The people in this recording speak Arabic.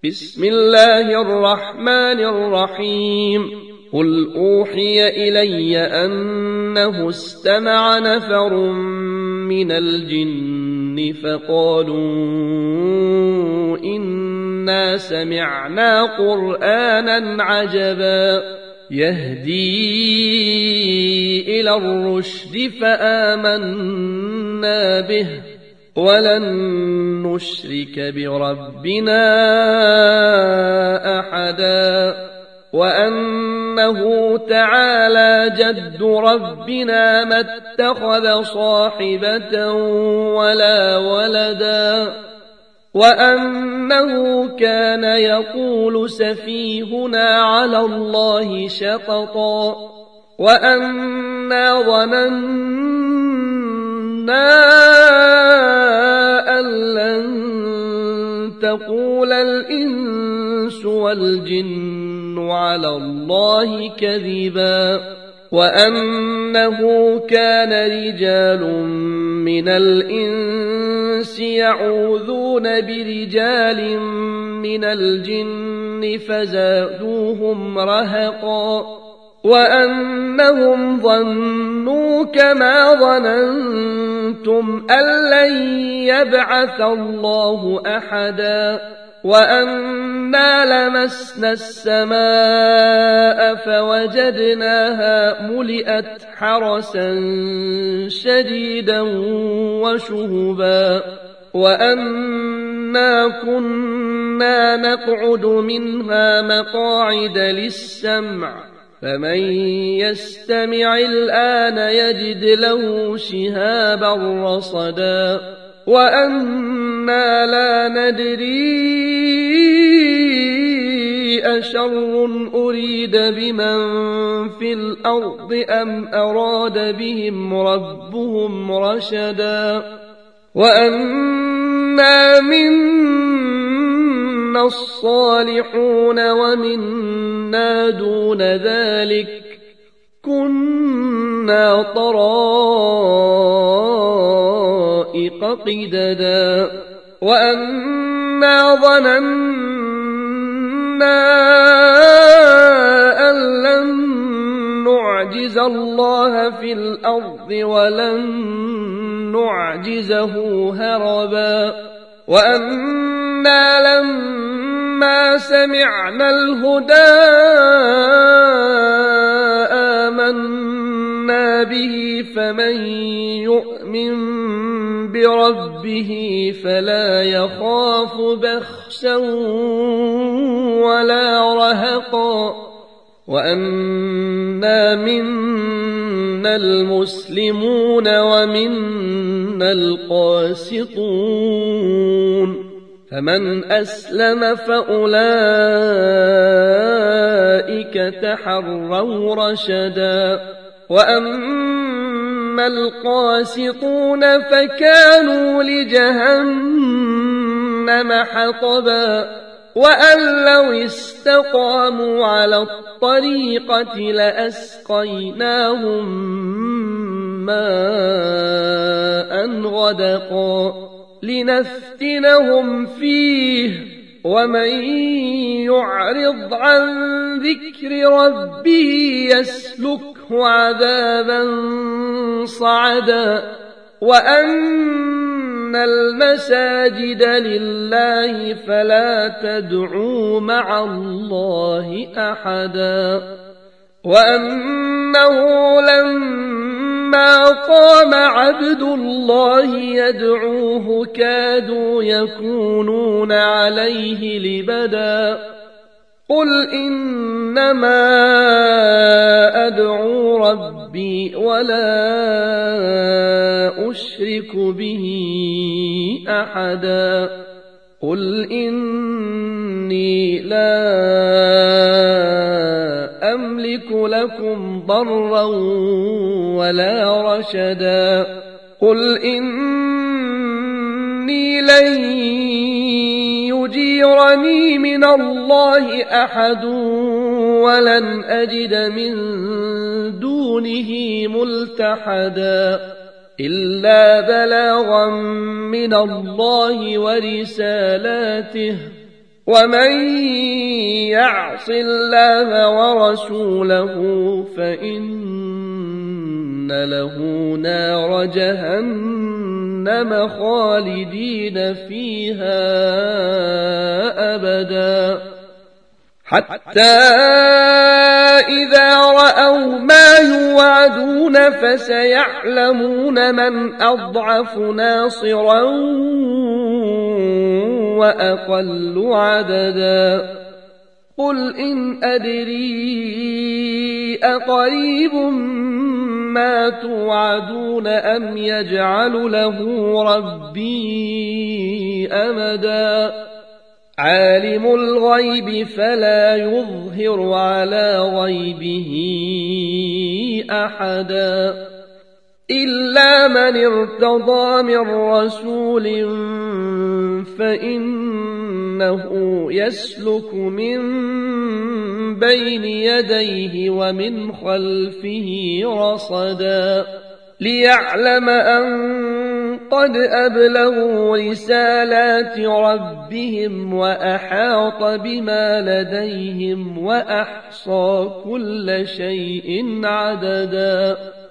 بسم الله الرحمن الرحيم قل أوحي إلي أنه استمع نفر من الجن فقالوا إنا سمعنا قرآنا عجبا يهدي إلى الرشد فآمنا به ولن نشرك بربنا أحدا وأنه تعالى جد ربنا ما اتخذ صاحبة ولا ولدا وأنه كان يقول سفيهنا على الله شططا وأنا ظننا أن لن تقول الإنس والجن على الله كذبا وأنه كان رجال من الإنس يعوذون برجال من الجن فزادوهم رهقا وأنهم ظنوا كما ظننتم أن لن يبعث الله أحدا وأنا لمسنا السماء فوجدناها ملئت حرسا شديدا وشهبا وأنا كنا نقعد منها مقاعد للسمع فمن يستمع الآن يجد له شهابا رصدا وأنا لا ندري أشر أريد بمن في الأرض أم أراد بهم ربهم رشدا وأنا منا الصالحون ومنا دون ذلك كنا طرائق قددا وأنا ظننا أن لن نعجز الله في الأرض ولن نعجزه هربا وأنا لما سمعنا الهدى آمنا به فمن يؤمن بربه فلا يخاف بخسا ولا رهقا وأنا منا المسلمون ومنا القاسطون فمن أسلم فأولئك تحروا رشدا وأما القاسطون فكانوا لجهنم حطبا وأن لو استقاموا على الطريقة لأسقيناهم ماء غدقا لنفتنهم فيه ومن يعرض عن ذكر ربه يسلكه عذابا صعدا وأن المساجد لله فلا تدعوا مع الله أحدا وأنه لما قام عبد الله يدعوه كادوا يكونون عليه لبدا قل إنما أدعو ربي ولا أشرك به أحدا قل إني لا أملك لكم ضرا ولا رشدا قل إني لن يجيرني من الله أحد ولن أجد من دونه ملتحدا إلا بلاغا من الله ورسالاته ومن يعص الله ورسوله فإن له نار جهنم خالدين فيها أبدا حتى إذا رأوا ما يوعدون فسيعلمون من أضعف ناصرا وأقل عددا قل إن أدري أقريب ما توعدون أم يجعل له ربي أمدا عالم الغيب فلا يظهر على غيبه أحدا إلا من ارتضى من رسول فإنه يسلك من بين يديه ومن خلفه رصدا ليعلم أن قد أبلغوا رسالات ربهم وأحاط بما لديهم وأحصى كل شيء عددا